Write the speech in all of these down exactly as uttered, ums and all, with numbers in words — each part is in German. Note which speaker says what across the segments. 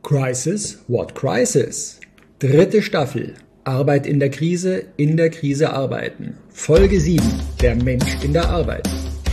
Speaker 1: Crisis, what crisis? Dritte Staffel. Arbeit in der Krise, in der Krise arbeiten. Folge sieben. Der Mensch in der Arbeit.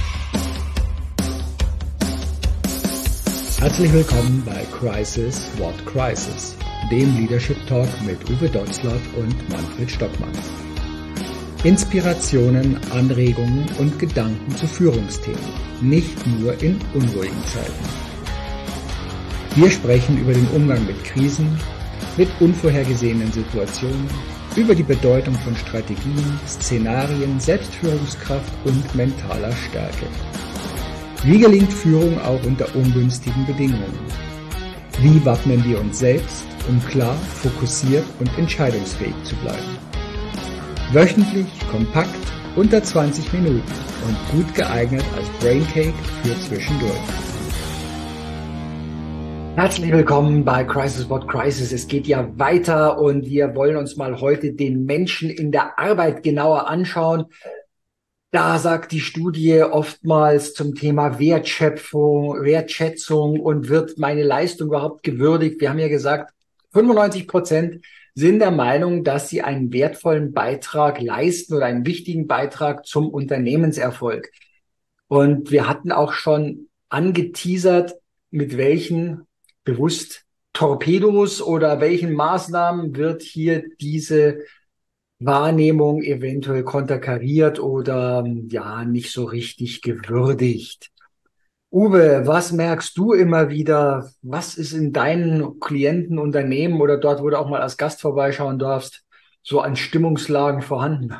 Speaker 1: Herzlich willkommen bei Crisis, what crisis? Dem Leadership Talk mit Uwe Dotzlaff und Manfred Stockmann. Inspirationen, Anregungen und Gedanken zu Führungsthemen. Nicht nur in unruhigen Zeiten. Wir sprechen über den Umgang mit Krisen, mit unvorhergesehenen Situationen, über die Bedeutung von Strategien, Szenarien, Selbstführungskraft und mentaler Stärke. Wie gelingt Führung auch unter ungünstigen Bedingungen? Wie wappnen wir uns selbst, um klar, fokussiert und entscheidungsfähig zu bleiben? Wöchentlich, kompakt, unter zwanzig Minuten und gut geeignet als Braincake für zwischendurch. Herzlich willkommen bei Crisis What Crisis. Es geht ja weiter und wir wollen uns mal heute den Menschen in der Arbeit genauer anschauen. Da sagt die Studie oftmals zum Thema Wertschöpfung, Wertschätzung und wird meine Leistung überhaupt gewürdigt? Wir haben ja gesagt, fünfundneunzig Prozent sind der Meinung, dass sie einen wertvollen Beitrag leisten oder einen wichtigen Beitrag zum Unternehmenserfolg. Und wir hatten auch schon angeteasert, mit welchen bewusst Torpedos oder welchen Maßnahmen wird hier diese Wahrnehmung eventuell konterkariert oder ja nicht so richtig gewürdigt. Uwe, was merkst du immer wieder? Was ist in deinen Klientenunternehmen oder dort, wo du auch mal als Gast vorbeischauen darfst, so an Stimmungslagen vorhanden?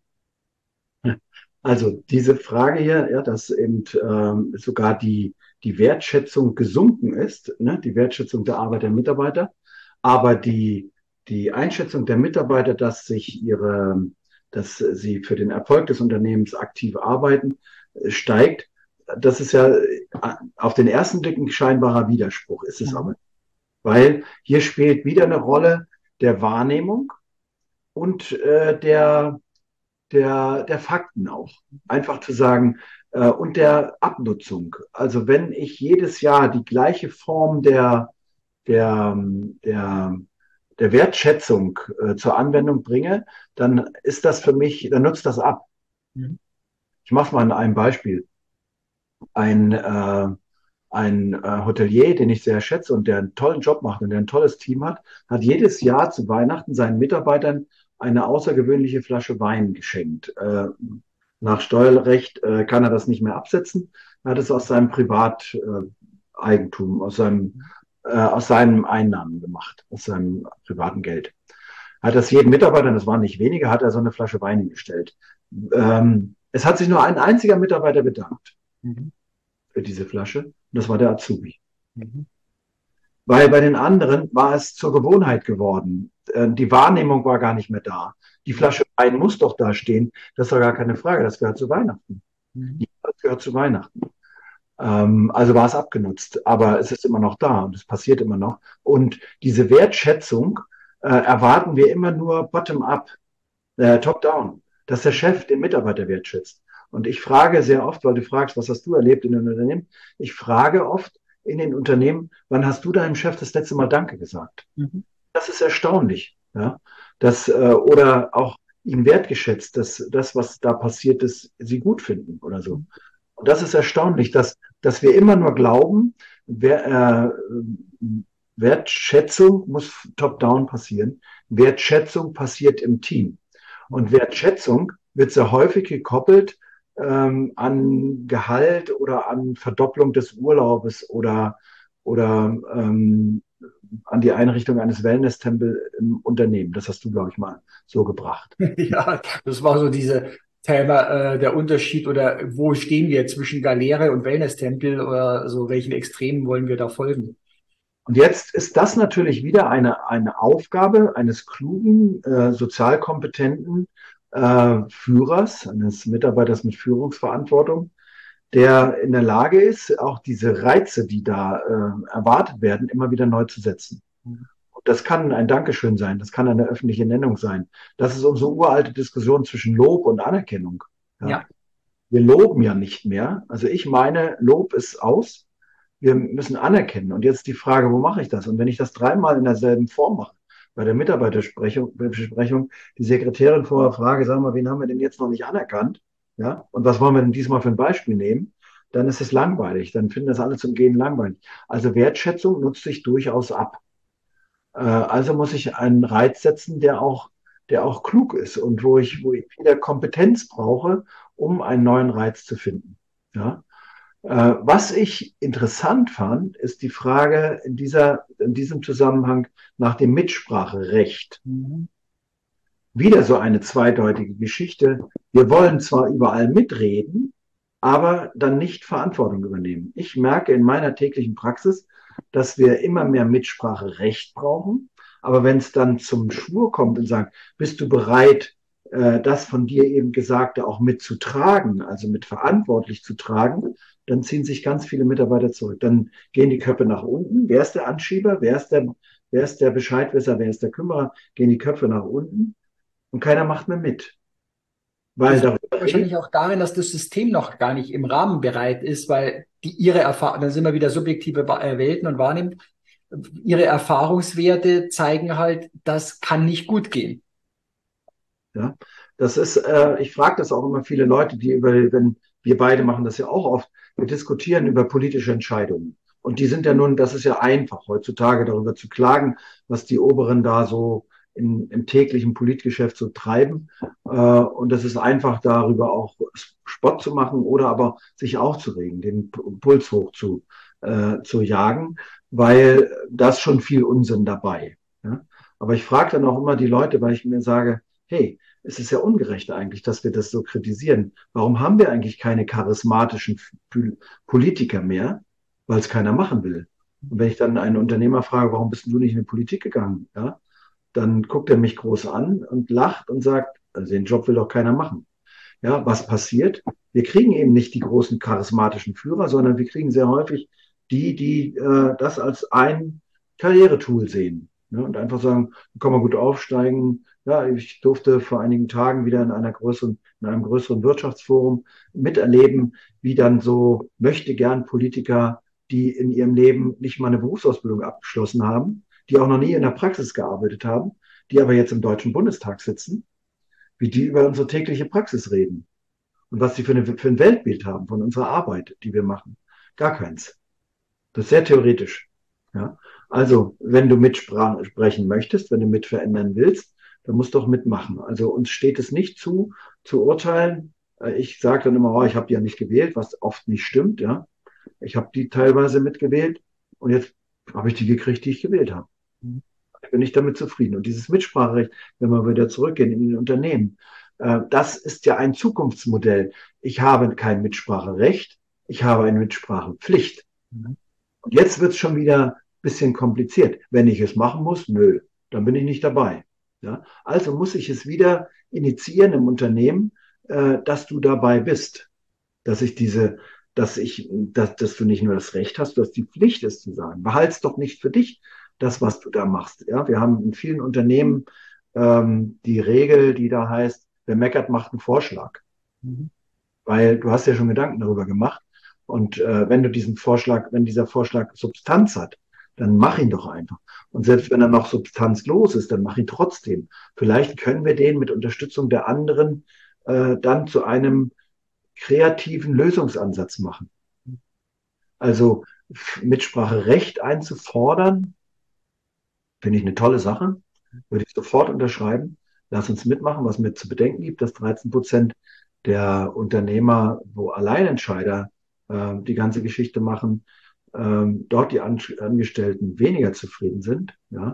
Speaker 2: Also diese Frage hier, ja, dass eben ähm, sogar die die Wertschätzung gesunken ist, ne, die Wertschätzung der Arbeit der Mitarbeiter, aber die die Einschätzung der Mitarbeiter, dass sich ihre, dass sie für den Erfolg des Unternehmens aktiv arbeiten, steigt. Das ist ja auf den ersten Blick ein scheinbarer Widerspruch, ist es aber, weil hier spielt wieder eine Rolle der Wahrnehmung und äh, der der der Fakten auch. Einfach zu sagen, äh, und der Abnutzung. Also wenn ich jedes Jahr die gleiche Form der der der der Wertschätzung äh, zur Anwendung bringe, dann ist das für mich, dann nutzt das ab. Mhm. Ich mache mal an einem Beispiel. Ein äh, ein äh, Hotelier, den ich sehr schätze und der einen tollen Job macht und der ein tolles Team hat, hat jedes Jahr zu Weihnachten seinen Mitarbeitern eine außergewöhnliche Flasche Wein geschenkt. Äh, nach Steuerrecht äh, kann er das nicht mehr absetzen. Er hat es aus seinem Privateigentum, äh, aus seinem, äh, aus seinen Einnahmen gemacht, aus seinem privaten Geld. Hat das jedem Mitarbeiter, das waren nicht wenige, hat er so eine Flasche Wein hingestellt. Ähm, es hat sich nur ein einziger Mitarbeiter bedankt mhm. für diese Flasche, und das war der Azubi. Mhm. Weil bei den anderen war es zur Gewohnheit geworden. Die Wahrnehmung war gar nicht mehr da. Die Flasche Wein muss doch da stehen. Das ist doch gar keine Frage. Das gehört zu Weihnachten. Mhm. Das gehört zu Weihnachten. Ähm, also war es abgenutzt. Aber es ist immer noch da und es passiert immer noch. Und diese Wertschätzung äh, erwarten wir immer nur bottom-up, äh, top-down, dass der Chef den Mitarbeiter wertschätzt. Und ich frage sehr oft, weil du fragst, was hast du erlebt in den Unternehmen? Ich frage oft in den Unternehmen, wann hast du deinem Chef das letzte Mal Danke gesagt? Mhm. Das ist erstaunlich, ja, dass, äh, oder auch ihm wertgeschätzt, dass das, was da passiert ist, sie gut finden oder so. Und das ist erstaunlich, dass, dass wir immer nur glauben, wer, äh, Wertschätzung muss top-down passieren. Wertschätzung passiert im Team. Und Wertschätzung wird sehr häufig gekoppelt ähm, an Gehalt oder an Verdopplung des Urlaubes oder, oder ähm, an die Einrichtung eines Wellness-Tempels im Unternehmen. Das hast du, glaube ich, mal so gebracht.
Speaker 1: Ja, das war so diese Thema, äh, der Unterschied oder wo stehen wir zwischen Galeere und Wellness-Tempel oder so, welchen Extremen wollen wir da folgen?
Speaker 2: Und jetzt ist das natürlich wieder eine, eine Aufgabe eines klugen, äh, sozial kompetenten äh, Führers, eines Mitarbeiters mit Führungsverantwortung, der in der Lage ist, auch diese Reize, die da äh, erwartet werden, immer wieder neu zu setzen. Und das kann ein Dankeschön sein, das kann eine öffentliche Nennung sein. Das ist unsere uralte Diskussion zwischen Lob und Anerkennung. Ja. Ja. Wir loben ja nicht mehr. Also ich meine, Lob ist aus. wir müssen anerkennen. Und jetzt die Frage, wo mache ich das? Und wenn ich das dreimal in derselben Form mache, bei der Mitarbeiterbesprechung, Besprechung, die Sekretärin vorher frage, sagen wir, wen haben wir denn jetzt noch nicht anerkannt? Ja, und was wollen wir denn diesmal für ein Beispiel nehmen? Dann ist es langweilig. Dann finden das alle zum Gehen langweilig. Also Wertschätzung nutzt sich durchaus ab. Äh, also muss ich einen Reiz setzen, der auch, der auch klug ist und wo ich, wo ich wieder Kompetenz brauche, um einen neuen Reiz zu finden. Ja. Äh, was ich interessant fand, ist die Frage in dieser, in diesem Zusammenhang nach dem Mitspracherecht.
Speaker 1: Mhm.
Speaker 2: Wieder so eine zweideutige Geschichte. Wir wollen zwar überall mitreden, aber dann nicht Verantwortung übernehmen. Ich merke in meiner täglichen Praxis, dass wir immer mehr Mitspracherecht brauchen. Aber wenn es dann zum Schwur kommt und sagt, bist du bereit, äh, das von dir eben Gesagte auch mitzutragen, also mit verantwortlich zu tragen, dann ziehen sich ganz viele Mitarbeiter zurück. Dann gehen die Köpfe nach unten. Wer ist der Anschieber? Wer ist der, wer ist der Bescheidwisser? Wer ist der Kümmerer? Gehen die Köpfe nach unten und keiner macht mehr mit. Weil
Speaker 1: Das liegt
Speaker 2: darüber
Speaker 1: wahrscheinlich auch darin, dass das System noch gar nicht im Rahmen bereit ist, weil die ihre Erfahrung, da sind wir wieder subjektive Wa- äh, Welten und Wahrnehmung, ihre Erfahrungswerte zeigen halt, das kann nicht gut gehen.
Speaker 2: Ja, das ist, äh, ich frage das auch immer viele Leute, die über, wenn wir beide machen das ja auch oft, wir diskutieren über politische Entscheidungen. Und die sind ja nun, das ist ja einfach heutzutage darüber zu klagen, was die Oberen da so in, im täglichen Politgeschäft so treiben. Äh, und das ist einfach darüber auch Spott zu machen oder aber sich aufzuregen, den P- Puls hoch zu, äh, zu jagen, weil das schon viel Unsinn dabei. Ja? Aber ich frage dann auch immer die Leute, weil ich mir sage, hey, es ist ja ungerecht eigentlich, dass wir das so kritisieren. Warum haben wir eigentlich keine charismatischen Politiker mehr? Weil es keiner machen will. Und wenn ich dann einen Unternehmer frage, warum bist du nicht in die Politik gegangen? Ja, dann guckt er mich groß an und lacht und sagt, also den Job will doch keiner machen. Ja, was passiert? Wir kriegen eben nicht die großen charismatischen Führer, sondern wir kriegen sehr häufig die, die äh, das als ein Karrieretool sehen. Ne? Und einfach sagen, da kann man gut aufsteigen. Ja, ich durfte vor einigen Tagen wieder in einer größeren, in einem größeren Wirtschaftsforum miterleben, wie dann so möchte gern Politiker, die in ihrem Leben nicht mal eine Berufsausbildung abgeschlossen haben, die auch noch nie in der Praxis gearbeitet haben, die aber jetzt im Deutschen Bundestag sitzen, wie die über unsere tägliche Praxis reden und was die für, eine, für ein Weltbild haben von unserer Arbeit, die wir machen. Gar keins. Das ist sehr theoretisch. Ja? Also, wenn du mitsprechen möchtest, wenn du mit verändern willst, dann musst du doch mitmachen. Also uns steht es nicht zu, zu urteilen. Äh, Ich sage dann immer, oh, ich habe die ja nicht gewählt, was oft nicht stimmt. Ja, ich habe die teilweise mitgewählt und jetzt habe ich die gekriegt, die ich gewählt habe. Ich bin nicht damit zufrieden. Und dieses Mitspracherecht, wenn wir wieder zurückgehen in den Unternehmen, äh, das ist ja ein Zukunftsmodell. Ich habe kein Mitspracherecht, ich habe eine Mitsprachepflicht. Und jetzt wird es schon wieder ein bisschen kompliziert. Wenn ich es machen muss, nö, dann bin ich nicht dabei. Ja? Also muss ich es wieder initiieren im Unternehmen, äh, dass du dabei bist, dass ich diese, dass ich, dass, dass du nicht nur das Recht hast, du hast die Pflicht, es zu sagen. Behalt's doch nicht für dich, das, was du da machst. Ja, wir haben in vielen Unternehmen ähm, die Regel, die da heißt, wer meckert, macht einen Vorschlag.
Speaker 1: Mhm.
Speaker 2: Weil du hast ja schon Gedanken darüber gemacht. Und äh, wenn du diesen Vorschlag, wenn dieser Vorschlag Substanz hat, dann mach ihn doch einfach. Und selbst wenn er noch substanzlos ist, dann mach ihn trotzdem. Vielleicht können wir den mit Unterstützung der anderen äh, dann zu einem kreativen Lösungsansatz machen. Also Mitspracherecht einzufordern, finde ich eine tolle Sache. Würde ich sofort unterschreiben. Lass uns mitmachen, was mir zu bedenken gibt, dass dreizehn Prozent der Unternehmer, wo Alleinentscheider äh, die ganze Geschichte machen, ähm, dort die An Angestellten weniger zufrieden sind. Ja,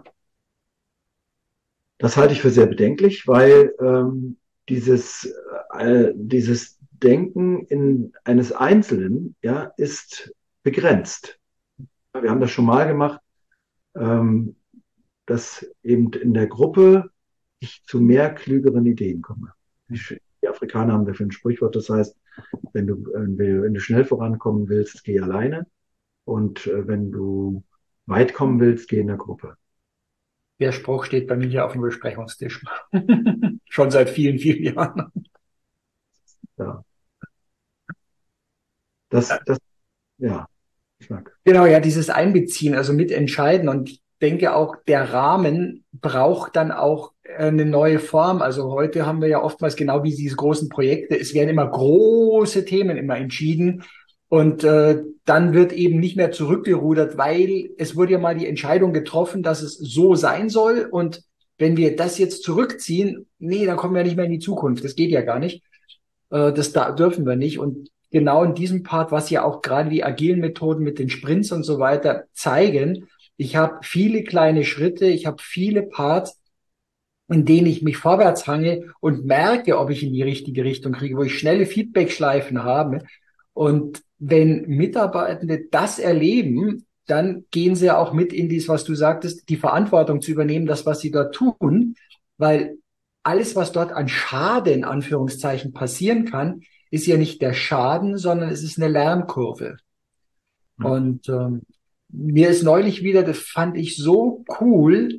Speaker 2: das halte ich für sehr bedenklich, weil ähm, dieses, äh, dieses Denken in eines Einzelnen, ja, ist begrenzt. Wir haben das schon mal gemacht, ähm, dass eben in der Gruppe ich zu mehr klügeren Ideen komme. Die, die Afrikaner haben dafür ein Sprichwort, das heißt, wenn du, äh, wenn du schnell vorankommen willst, geh alleine. Und äh, wenn du weit kommen willst, geh in der Gruppe.
Speaker 1: Der Spruch steht bei mir hier auf dem Besprechungstisch. Schon seit vielen, vielen Jahren.
Speaker 2: Ja, das, das, ja.
Speaker 1: Genau, ja, dieses Einbeziehen, also mitentscheiden. Und ich denke auch, der Rahmen braucht dann auch äh, eine neue Form. Also heute haben wir ja oftmals genau wie diese großen Projekte, es werden immer große Themen immer entschieden. Und äh, dann wird eben nicht mehr zurückgerudert, weil es wurde ja mal die Entscheidung getroffen, dass es so sein soll. Und wenn wir das jetzt zurückziehen, nee, dann kommen wir nicht mehr in die Zukunft. Das geht ja gar nicht. Äh, das da dürfen wir nicht. Und genau in diesem Part, was ja auch gerade die agilen Methoden mit den Sprints und so weiter zeigen, ich habe viele kleine Schritte, ich habe viele Parts, in denen ich mich vorwärts hange und merke, ob ich in die richtige Richtung kriege, wo ich schnelle Feedback-Schleifen habe. Und wenn Mitarbeitende das erleben, dann gehen sie ja auch mit in dies, was du sagtest, die Verantwortung zu übernehmen, das, was sie dort tun, weil alles, was dort an Schaden, in Anführungszeichen, passieren kann, ist ja nicht der Schaden, sondern es ist eine Lernkurve.
Speaker 2: Ja.
Speaker 1: Und ähm, mir ist neulich wieder, das fand ich so cool,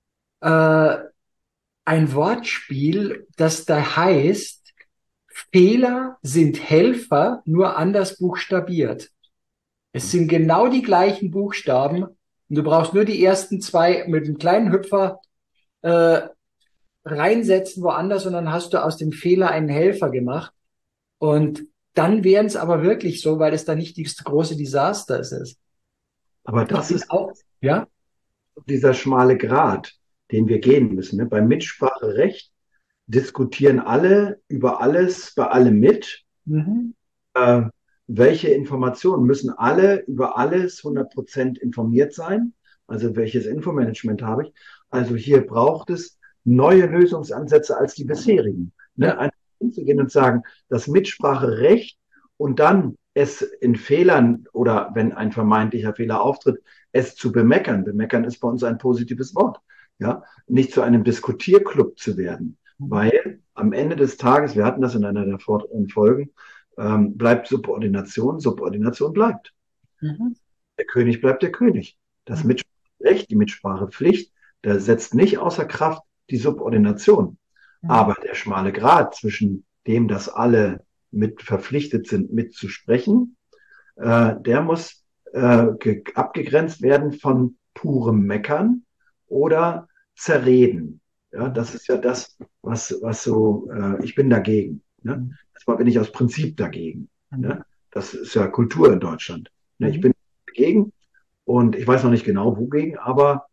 Speaker 1: äh, ein Wortspiel, das da heißt, Fehler sind Helfer, nur anders buchstabiert. Es sind genau die gleichen Buchstaben und du brauchst nur die ersten zwei mit einem kleinen Hüpfer äh, reinsetzen woanders und dann hast du aus dem Fehler einen Helfer gemacht. Und dann wären es aber wirklich so, weil es da nicht das große Desaster ist.
Speaker 2: Aber
Speaker 1: Ich
Speaker 2: das
Speaker 1: bin
Speaker 2: ist
Speaker 1: auch, ja,
Speaker 2: dieser schmale Grat, den wir gehen müssen. Ne? Beim Mitspracherecht diskutieren alle über alles, bei allem mit.
Speaker 1: mhm.
Speaker 2: Äh, welche Informationen müssen alle über alles hundert Prozent informiert sein? Also welches Infomanagement habe ich? Also hier braucht es neue Lösungsansätze als die bisherigen. Ne?
Speaker 1: Ja,
Speaker 2: Einfach hinzugehen und sagen, das Mitspracherecht und dann es in Fehlern oder wenn ein vermeintlicher Fehler auftritt, es zu bemeckern. Bemeckern ist bei uns ein positives Wort. Ja, nicht zu einem Diskutierclub zu werden, weil am Ende des Tages, wir hatten das in einer der vorderen Folgen, ähm, bleibt Subordination, Subordination bleibt.
Speaker 1: mhm.
Speaker 2: Der König bleibt der König. Das
Speaker 1: Mhm.
Speaker 2: Mitspracherecht, die Mitsprachepflicht, der setzt nicht außer Kraft die Subordination.
Speaker 1: Mhm.
Speaker 2: Aber der schmale Grat zwischen dem, dass alle mit verpflichtet sind, mitzusprechen, äh, der muss äh, ge- abgegrenzt werden von purem Meckern oder Zerreden. Ja, das ist ja das, was, was so, äh, ich bin dagegen. Ne?
Speaker 1: Mhm.
Speaker 2: Erstmal bin ich aus Prinzip dagegen.
Speaker 1: Mhm.
Speaker 2: Ne? Das ist ja Kultur in Deutschland. Ne? Ich
Speaker 1: Mhm.
Speaker 2: bin dagegen und ich weiß noch nicht genau wogegen, aber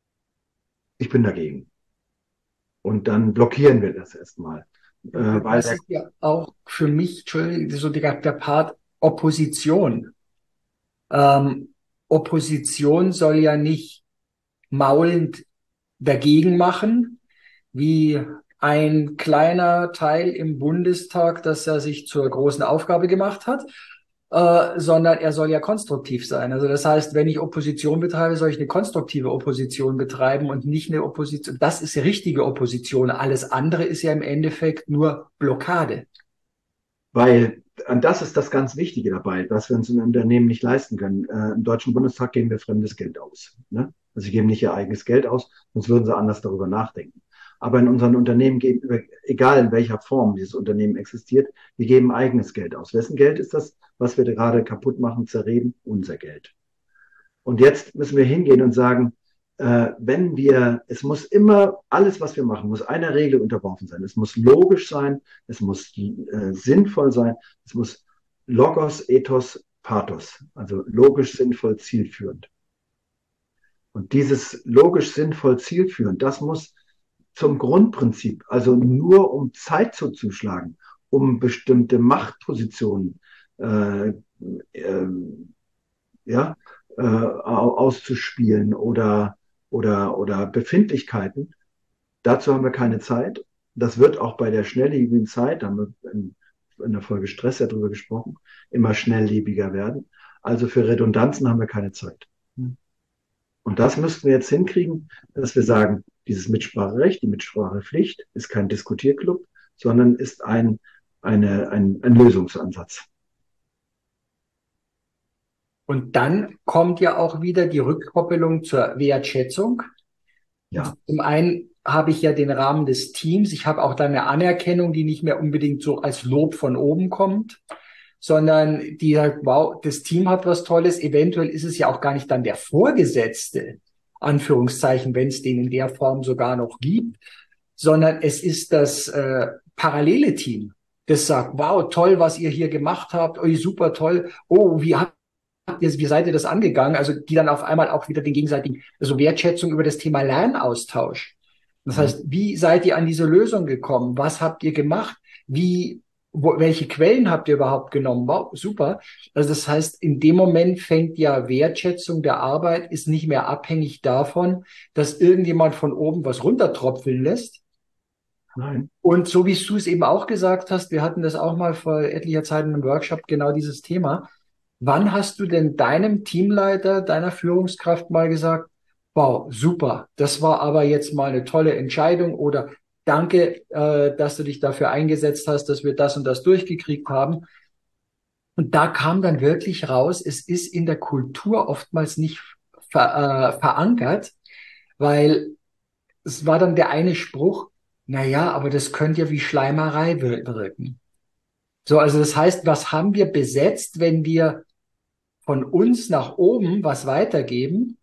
Speaker 2: ich bin dagegen. Und dann blockieren wir das erstmal. Äh, weil
Speaker 1: Das
Speaker 2: der,
Speaker 1: ist ja auch für mich, Entschuldigung, so der, der Part Opposition. Ähm, Opposition soll ja nicht maulend dagegen machen, wie ein kleiner Teil im Bundestag, das er sich zur großen Aufgabe gemacht hat, äh, sondern er soll ja konstruktiv sein. Also das heißt, wenn ich Opposition betreibe, soll ich eine konstruktive Opposition betreiben und nicht eine Opposition. Das ist ja richtige Opposition. Alles andere ist ja im Endeffekt nur Blockade.
Speaker 2: Weil und das ist das ganz Wichtige dabei, was wir uns in Unternehmen nicht leisten können. Äh, Im Deutschen Bundestag geben wir fremdes Geld aus. Ne? Also sie geben nicht ihr eigenes Geld aus, sonst würden sie anders darüber nachdenken. Aber in unseren Unternehmen geben, egal in welcher Form dieses Unternehmen existiert, wir geben eigenes Geld aus. Wessen Geld ist das, was wir gerade kaputt machen, zerreden? Unser Geld. Und jetzt müssen wir hingehen und sagen, äh, wenn wir, es muss immer, alles, was wir machen, muss einer Regel unterworfen sein. Es muss logisch sein, es muss äh, sinnvoll sein, es muss Logos, Ethos, Pathos, also logisch, sinnvoll, zielführend. Und dieses logisch, sinnvoll, zielführend, das muss zum Grundprinzip, also nur um Zeit zuzuschlagen, um bestimmte Machtpositionen äh, äh, ja, äh, auszuspielen oder, oder, oder Befindlichkeiten. Dazu haben wir keine Zeit. Das wird auch bei der schnelllebigen Zeit, da haben wir in, in der Folge Stress ja drüber gesprochen, immer schnelllebiger werden. Also für Redundanzen haben wir keine Zeit. Und das müssten wir jetzt hinkriegen, dass wir sagen, dieses Mitspracherecht, die Mitsprachepflicht ist kein Diskutierclub, sondern ist ein, eine, ein, ein Lösungsansatz.
Speaker 1: Und dann kommt ja auch wieder die Rückkoppelung zur Wertschätzung.
Speaker 2: Ja,
Speaker 1: Zum einen habe ich ja den Rahmen des Teams. Ich habe auch dann eine Anerkennung, die nicht mehr unbedingt so als Lob von oben kommt, sondern die sagt, wow, das Team hat was Tolles. Eventuell ist es ja auch gar nicht dann der Vorgesetzte, Anführungszeichen, wenn es den in der Form sogar noch gibt, sondern es ist das äh, parallele Team, das sagt, wow, toll, was ihr hier gemacht habt, oh, super toll, oh, wie habt ihr, wie seid ihr das angegangen? Also die dann auf einmal auch wieder den gegenseitigen, also Wertschätzung über das Thema Lernaustausch. Das heißt, wie seid ihr an diese Lösung gekommen? Was habt ihr gemacht? Wie, wo, welche Quellen habt ihr überhaupt genommen? Wow, super. Also das heißt, in dem Moment fängt ja Wertschätzung der Arbeit, ist nicht mehr abhängig davon, dass irgendjemand von oben was runtertropfeln lässt.
Speaker 2: Nein.
Speaker 1: Und so wie du es eben auch gesagt hast, wir hatten das auch mal vor etlicher Zeit in einem Workshop, genau dieses Thema. Wann hast du denn deinem Teamleiter, deiner Führungskraft mal gesagt, wow, super, das war aber jetzt mal eine tolle Entscheidung oder danke, äh, dass du dich dafür eingesetzt hast, dass wir das und das durchgekriegt haben. Und da kam dann wirklich raus, es ist in der Kultur oftmals nicht ver, äh, verankert, weil es war dann der eine Spruch, na ja, aber das könnte ja wie Schleimerei wirken. So, also das heißt, was haben wir besetzt, wenn wir von uns nach oben was weitergeben,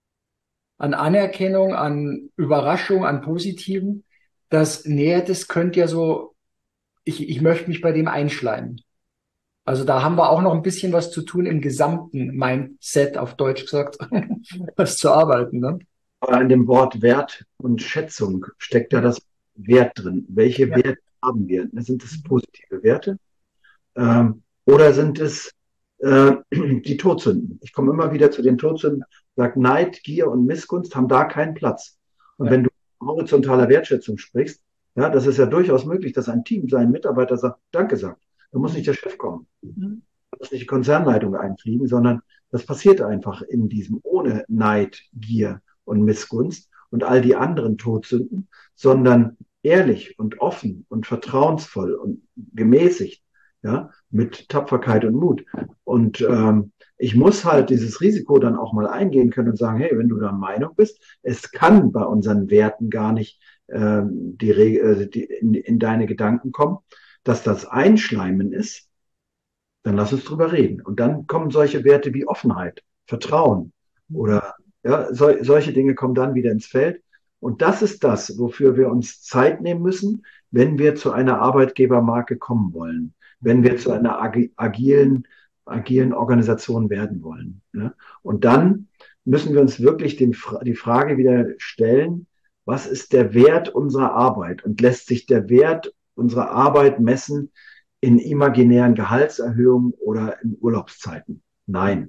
Speaker 1: an Anerkennung, an Überraschung, an Positiven, das, nee, das könnte ja so, ich, ich möchte mich bei dem einschleimen. Also da haben wir auch noch ein bisschen was zu tun im gesamten Mindset, auf Deutsch gesagt, was zu arbeiten, ne?
Speaker 2: Aber in dem Wort Wert und Schätzung steckt ja das Wert drin. Welche
Speaker 1: Ja.
Speaker 2: Werte haben wir? Sind es positive Werte? Ähm, oder sind es äh, die Todsünden? Ich komme immer wieder zu den Todsünden, sage Neid, Gier und Missgunst haben da keinen Platz. Und
Speaker 1: Ja.
Speaker 2: wenn du von horizontaler Wertschätzung sprichst, ja, das ist ja durchaus möglich, dass ein Team seinen Mitarbeiter sagt, Danke sagt. Da muss nicht der Chef kommen.
Speaker 1: Mhm.
Speaker 2: Da muss nicht die Konzernleitung einfliegen, sondern das passiert einfach in diesem ohne Neid, Gier und Missgunst und all die anderen Todsünden, sondern ehrlich und offen und vertrauensvoll und gemäßigt, ja, mit Tapferkeit und Mut. Und ähm, ich muss halt dieses Risiko dann auch mal eingehen können und sagen, hey, wenn du der Meinung bist, es kann bei unseren Werten gar nicht ähm, die, äh, die, in, in deine Gedanken kommen, dass das Einschleimen ist, dann lass uns drüber reden. Und dann kommen solche Werte wie Offenheit, Vertrauen oder ja, so, solche Dinge kommen dann wieder ins Feld. Und das ist das, wofür wir uns Zeit nehmen müssen, wenn wir zu einer Arbeitgebermarke kommen wollen, wenn wir zu einer ag agilen, agilen Organisation werden wollen. Ja? Und dann müssen wir uns wirklich den, die Frage wieder stellen, was ist der Wert unserer Arbeit? Und lässt sich der Wert unserer Arbeit messen in imaginären Gehaltserhöhungen oder in Urlaubszeiten? Nein.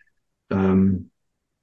Speaker 2: Ähm,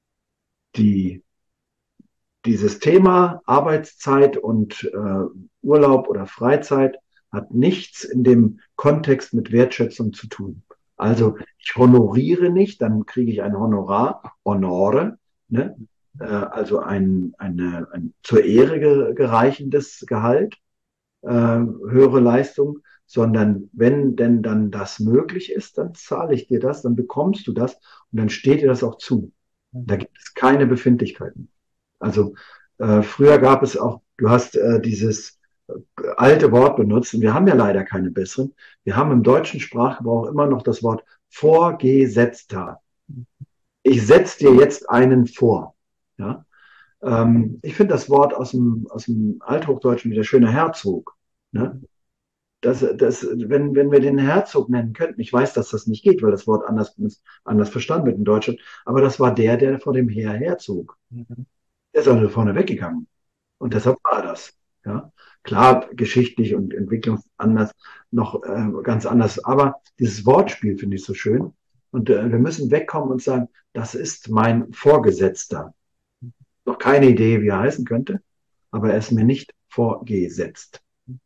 Speaker 2: die, dieses Thema Arbeitszeit und äh, Urlaub oder Freizeit hat nichts in dem Kontext mit Wertschätzung zu tun. Also ich honoriere nicht, dann kriege ich ein Honorar, Honore, ne? äh, also ein, eine, ein zur Ehre gereichendes Gehalt, äh, höhere Leistung, sondern wenn denn dann das möglich ist, dann zahle ich dir das, dann bekommst du das und dann steht dir das auch zu. Da gibt es keine Befindlichkeiten. Also äh, früher gab es auch, du hast äh, dieses äh, alte Wort benutzt und wir haben ja leider keine besseren. Wir haben im deutschen Sprachgebrauch immer noch das Wort Vorgesetzter. Ich setze dir jetzt einen vor. Ja? Ähm, ich finde das Wort aus dem, aus dem Althochdeutschen wieder schöner Herzog. Ne? Das, das, wenn, wenn wir den Herzog nennen könnten, ich weiß, dass das nicht geht, weil das Wort anders, anders verstanden wird in Deutschland, aber das war der, der vor dem Heer herzog.
Speaker 1: Mhm.
Speaker 2: Der ist also vorne weggegangen. Und deshalb war das. Ja? Klar, geschichtlich und Entwicklung anders, noch äh, ganz anders, aber dieses Wortspiel finde ich so schön. Und äh, wir müssen wegkommen und sagen, das ist mein Vorgesetzter. Noch keine Idee, wie er heißen könnte, aber er ist mir nicht vorgesetzt.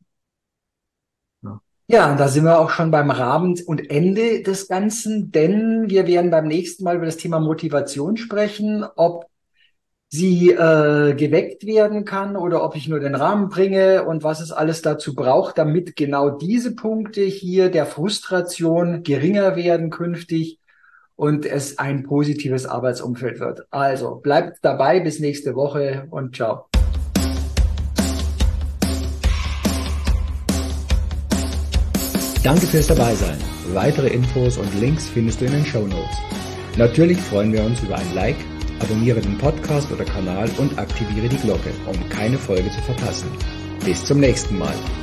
Speaker 1: Ja, da sind wir auch schon beim Rahmen und Ende des Ganzen, denn wir werden beim nächsten Mal über das Thema Motivation sprechen, ob sie äh, geweckt werden kann oder ob ich nur den Rahmen bringe und was es alles dazu braucht, damit genau diese Punkte hier der Frustration geringer werden künftig und es ein positives Arbeitsumfeld wird. Also bleibt dabei, bis nächste Woche und ciao.
Speaker 3: Danke fürs Dabeisein.
Speaker 1: Weitere Infos und Links findest du in den Shownotes. Natürlich freuen wir uns über ein Like, abonniere den Podcast oder Kanal und aktiviere die Glocke, um keine Folge zu verpassen. Bis zum nächsten Mal.